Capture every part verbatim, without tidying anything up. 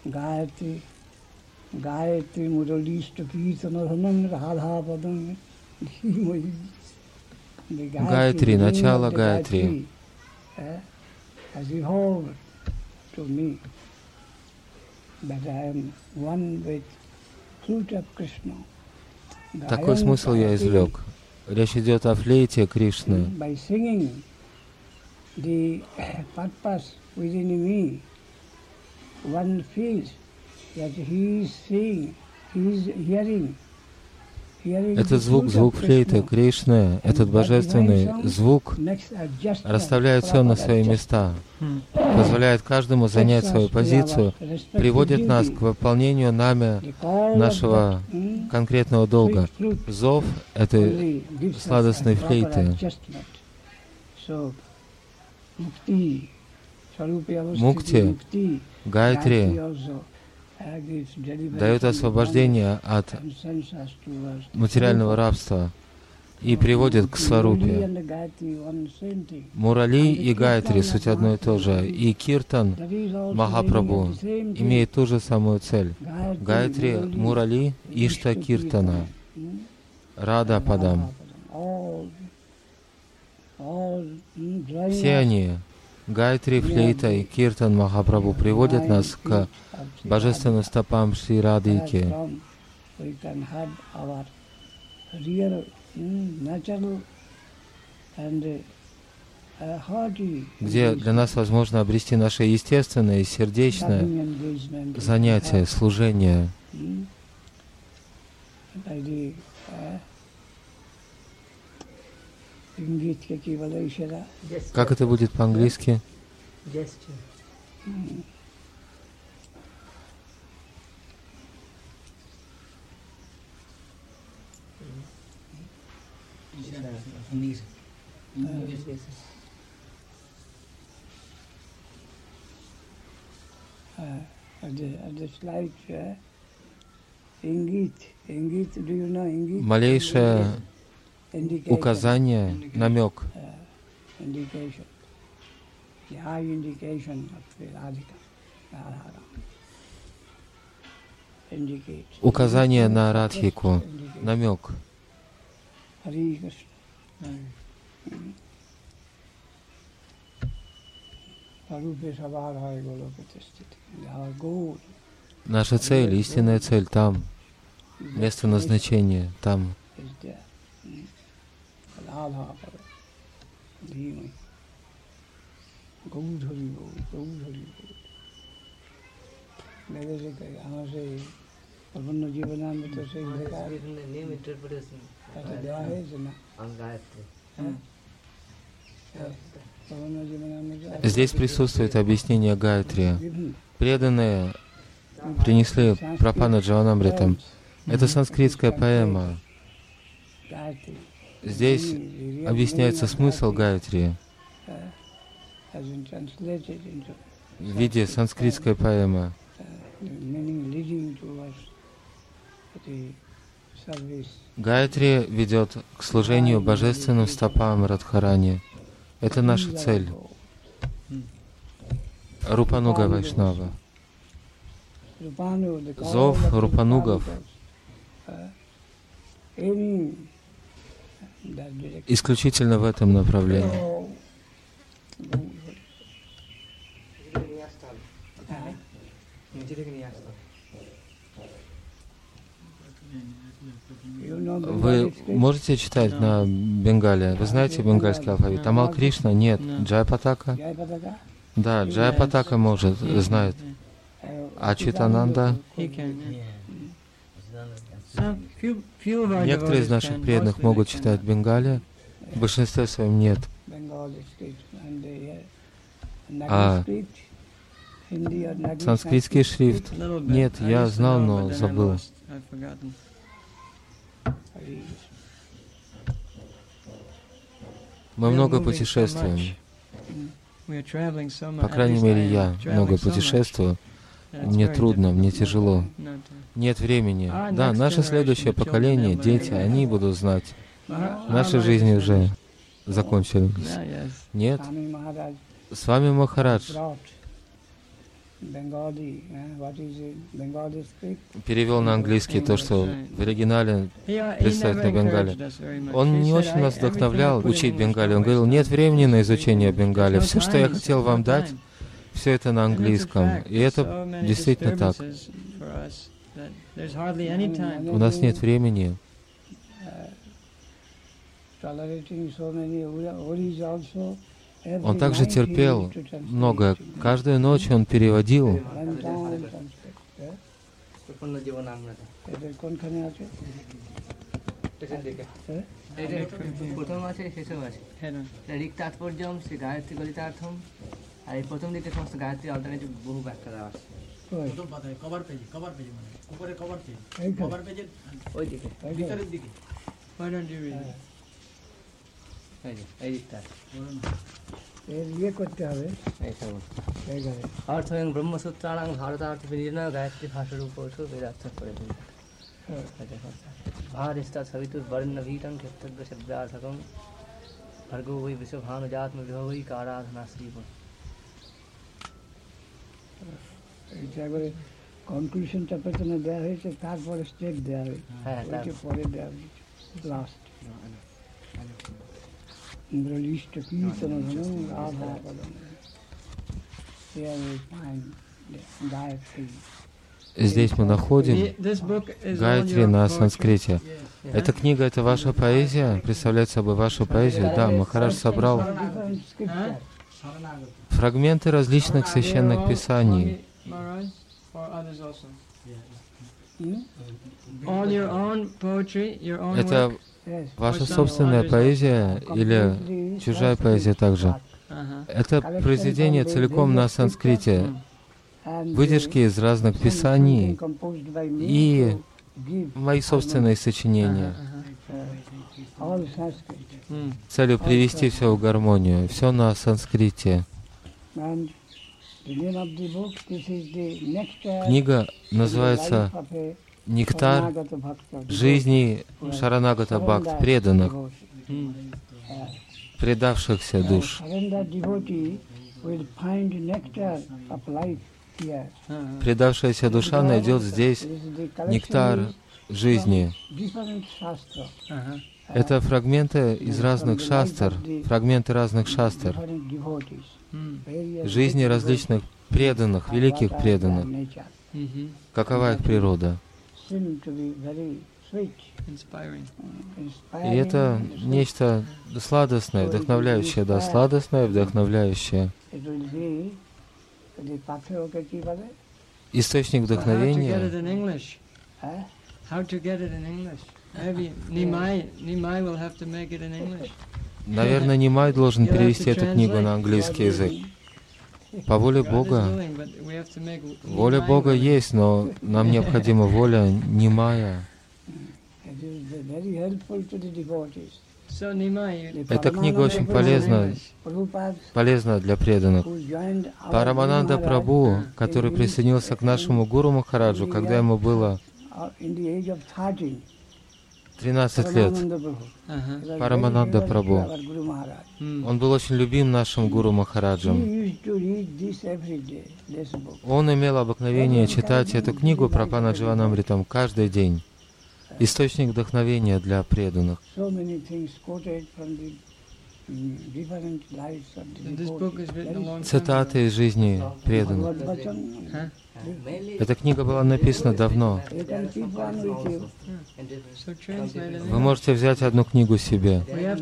Гайатри, начало Гайатри. Has evolved to me that I am one with fruit of Krishna. Такой смысл я извлек. Речь идет о флейте Кришны. By singing, the purpose within me, one feels that he is seeing, he is hearing. Этот звук, звук флейты Кришны, этот божественный звук расставляет все на свои места, позволяет каждому занять свою позицию, приводит нас к выполнению нами нашего конкретного долга. Зов этой сладостной флейты. Мукти, Гайатри дает освобождение от материального рабства и приводит к сварупе. Мурали и Гайатри суть одно и то же. И Киртан Махапрабху имеет ту же самую цель. Гайатри, Мурали, Ишта Киртана, Рада Падам. Все они, Гайатри, флейта и Киртан Махапрабху, приводят нас к божественным стопам Шри Радхики, где для нас возможно обрести наше естественное и сердечное занятие, служение. Как это будет по-английски? Малейшее указание, намек. Указание на Радхику, намек. Наша цель, истинная цель там, место назначения там. Здесь присутствует объяснение Гайатри. Преданные принесли Прапана Джаванамритам. Это санскритская поэма. Здесь объясняется смысл Гайатри в виде санскритской поэмы. Гайатри ведет к служению божественным стопам Радхарани. Это наша цель. Рупануга Вайшнава. Зов Рупанугов исключительно в этом направлении. Вы можете читать на бенгале? Вы знаете бенгальский алфавит? Амал Кришна? Нет. Джайапатака? Да, Джайапатака может, знает. А Читананда? Некоторые из наших преданных могут читать бенгале, в большинстве своем нет. А санскритский шрифт? Нет, я знал, но забыл. Мы много путешествуем. По крайней мере, я много путешествую. Мне трудно, мне тяжело. Нет времени. Да, наше следующее поколение, дети, они будут знать. Наши жизни уже закончились. Нет. С вами Махарадж перевел на английский то, что в оригинале представить на бенгале. Он не очень нас вдохновлял учить бенгали. Он говорил, нет времени на изучение бенгале. Все, что я хотел вам дать, все это на английском. И это действительно так. У нас нет времени. Он также терпел многое. Каждую ночь он переводил. ये करते हैं ऐसा अर्थ एवं ब्रह्मसूत्राणां भारतार्थ विनिर्णय गायत्री भाषा रूपोषु वेदार्थ पढ़े भारस्ता सवितुर वर्ण भीतं क्षत्रज्ञ शब्दार्थकं भर्गो वै विश्वभानुजात्म विभवै काराधना श्रीपद এটা করে কনক্লুশন চ্যাপ্টারটা না দেয়া হয়েছে তারপরে স্টেপ দেয়া হয়েছে হ্যাঁ তারপরে পরে দেয়া হয়েছে last Indra-list Kirtanam Radha-padam. Here we find Gayatri. Здесь мы находим Гайатри на санскрите. Эта книга — это ваша поэзия? Представляет собой вашу поэзию? Да, Махарадж собрал фрагменты различных священных писаний. Это ваша собственная поэзия или чужая поэзия также? Это произведение целиком на санскрите, выдержки из разных писаний и мои собственные сочинения. С целью привести все в гармонию, все на санскрите. Книга называется «Нектар жизни Шаранагата Бхакт, преданных, предавшихся душ». Предавшаяся душа найдет здесь нектар жизни. Это фрагменты из разных шастр, фрагменты разных шастр, жизни различных преданных, великих преданных. Какова их природа? И это нечто сладостное, вдохновляющее, да, сладостное, вдохновляющее. Источник вдохновения. Наверное, Нимай должен перевести эту книгу на английский язык. По воле Бога. Воля Бога есть, но нам необходима воля Нимая. Эта книга очень полезна, полезна для преданных. Парамананда Прабху, который присоединился к нашему Гуру Махараджу, когда ему было тринадцать лет, Парамананда Прабху. Он был очень любим нашим Гуру Махараджем. Он имел обыкновение читать эту книгу Прапана Дживанамритам каждый день. Источник вдохновения для преданных. Цитаты из жизни преданных. Эта книга была написана давно. Вы можете взять одну книгу себе.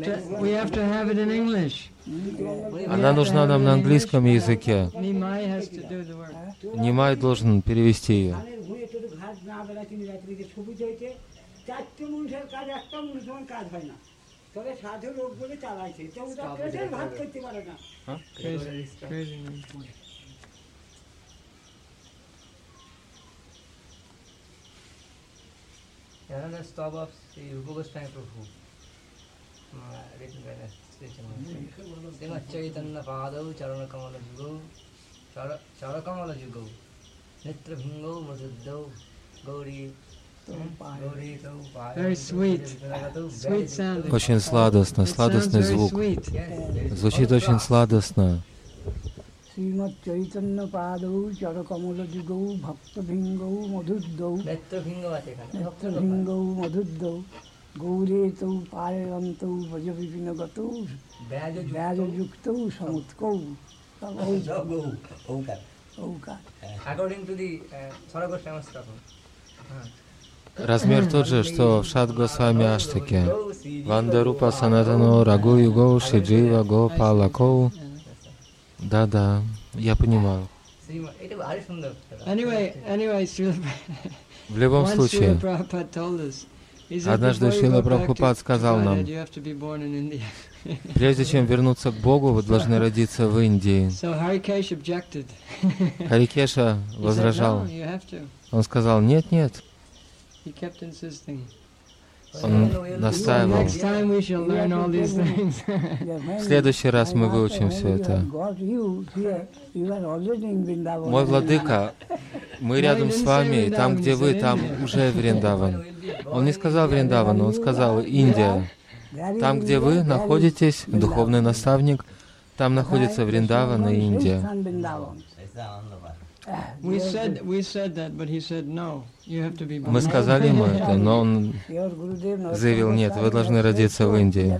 Она нужна нам на английском языке. Нимай должен перевести ее. Another stop of Sri Rupa Goswami Prabhu, written by Srimad Chaitanya Padau Charana Kamala Jugo, Chara Kamala Jugo, Nitra Bhingo Madhuddau, Gauri. Very sweet, sweet sound. Очень сладостно, сладостный звук. Звучит очень сладостно. Srimad Chaitanya Padau Charakamala Jugau Bhakta Bhingau Madhuddau Netra Bhingau আছে এখানে Netra Bhingau Madhuddau Gauretau Parayantau Vajavipinagatou Vyaja Yuktau Samutkau Oukar. According to the Sara Goswami Stapam. Размер тот же, что в Шад Госвами Аштаке. Вандарупа Санатану Рагу Югоу Шиджива Го Палакоу. Да-да, я понимаю. В любом случае, однажды Шрила Прабхупад сказал нам, прежде чем вернуться к Богу, вы должны родиться в Индии. Харикеша возражал. Он сказал, нет-нет. Он настаивал. В следующий раз мы выучим все это. Мой владыка, мы рядом с вами, и там, где вы, там уже Вриндаван. Он не сказал Вриндаван, он сказал Индия. Там, где вы находитесь, духовный наставник, там находится Вриндаван и Индия. Мы сказали ему это, но он заявил, нет, вы должны родиться в Индии.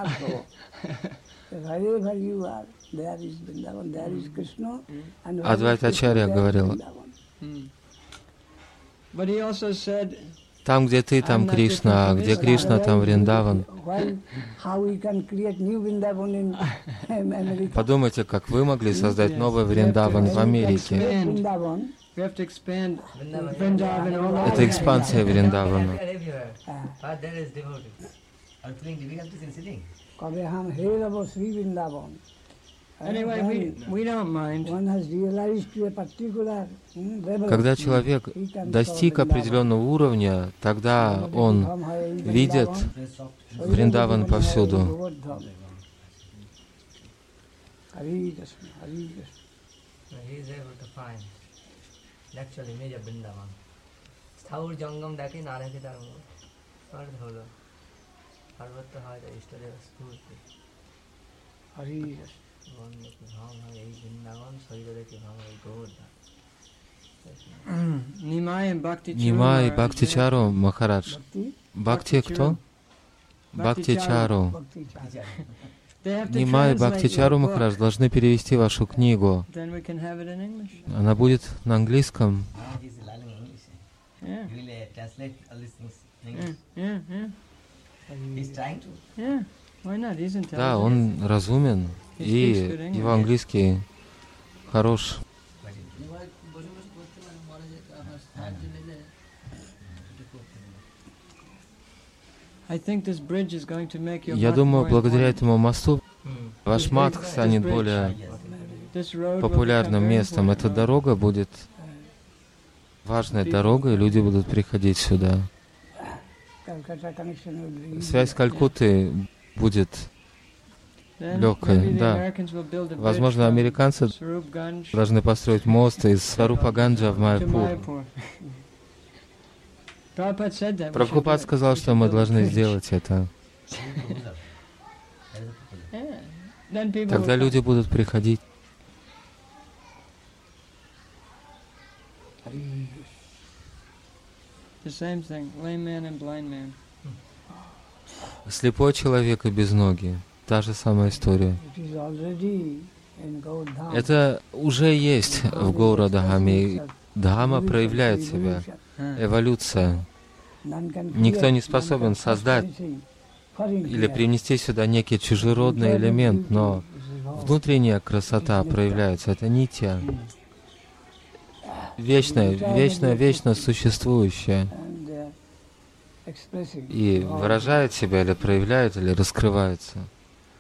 Адвайтачарья говорил, там, где ты, там Кришна, а где Кришна, там Вриндаван. Подумайте, как вы могли создать новый Вриндаван в Америке. Это экспансия Вриндавана. Когда человек достиг определенного уровня, тогда он видит Вриндаван повсюду. Нимай Бхактичару Махарадж. Бхакти кто? Бхактичару. Нимай Бхактичару Махарадж должны перевести вашу книгу. Она будет на английском. Да, он разумен, и его английский хорош. Я думаю, благодаря этому мосту ваш матх станет более популярным местом. Эта дорога будет важной дорогой, и люди будут приходить сюда. Связь с Калькуттой будет легкой, да. Возможно, американцы должны построить мост из Сварупаганджа в Майяпур. Прабхупад сказал, что мы должны сделать это. Тогда люди будут приходить. Слепой человек и безногий. Та же самая история. Это уже есть в Гаурадхаме. Дхама проявляет себя. Эволюция. Никто не способен создать или принести сюда некий чужеродный элемент, но внутренняя красота проявляется. Это нитья. Вечное, вечное, вечно существующее. И выражает себя, или проявляет, или раскрывается.